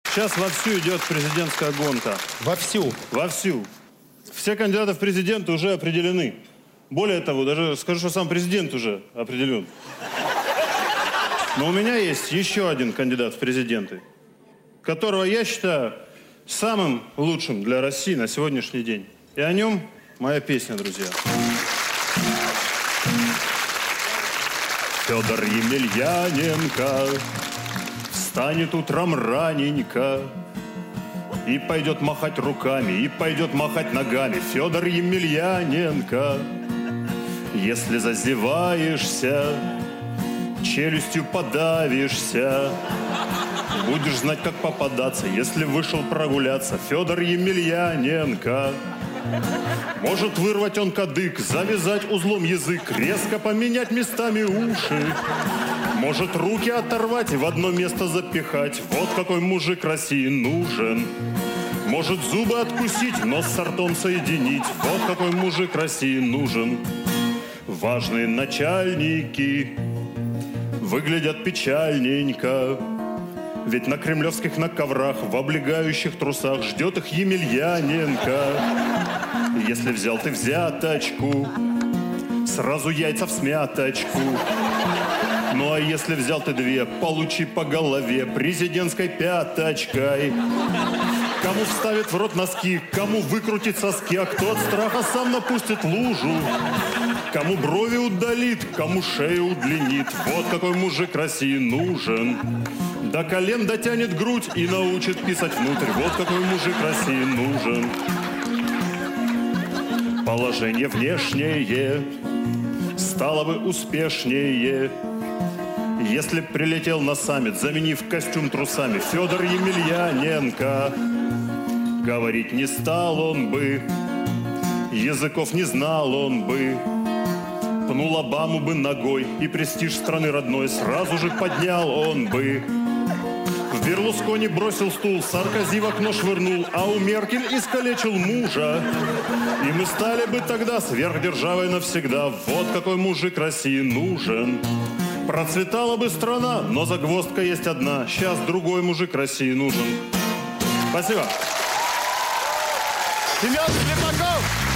Сейчас вовсю идет президентская гонка. Вовсю. Вовсю. Все кандидаты в президенты уже определены. Более того, даже скажу, что сам президент уже определен. Но у меня есть еще один кандидат в президенты, которого я считаю самым лучшим для России на сегодняшний день. И о нем моя песня, друзья. Федор Емельяненко встанет утром раненько и пойдет махать руками, и пойдет махать ногами. Федор Емельяненко, если зазеваешься, челюстью подавишься, будешь знать, как попадаться, если вышел прогуляться. Федор Емельяненко, может вырвать он кадык, завязать узлом язык, резко поменять местами уши. Может руки оторвать и в одно место запихать. Вот какой мужик России нужен. Может зубы откусить, нос с ртом соединить. Вот какой мужик России нужен. Важные начальники выглядят печальненько, ведь на кремлевских на коврах, в облегающих трусах ждет их Емельяненко. Если взял ты взяточку, сразу яйца в смяточку. Ну а если взял ты две, получи по голове президентской пяточкой. Кому вставит в рот носки, кому выкрутит соски, а кто от страха сам напустит лужу. Кому брови удалит, кому шею удлинит. Вот какой мужик России нужен. До колен дотянет грудь и научит писать внутрь. Вот какой мужик России нужен. Положение внешнее стало бы успешнее, если б прилетел на саммит, заменив костюм трусами. Федор Емельяненко, говорить не стал он бы, языков не знал он бы, пнул Обаму бы ногой и престиж страны родной сразу же поднял он бы. В Берлускони бросил стул, Саркози в окно швырнул, а у Меркель искалечил мужа. И мы стали бы тогда сверхдержавой навсегда. Вот какой мужик России нужен. Процветала бы страна, но загвоздка есть одна. Сейчас другой мужик России нужен. Спасибо. Семен Слепаков!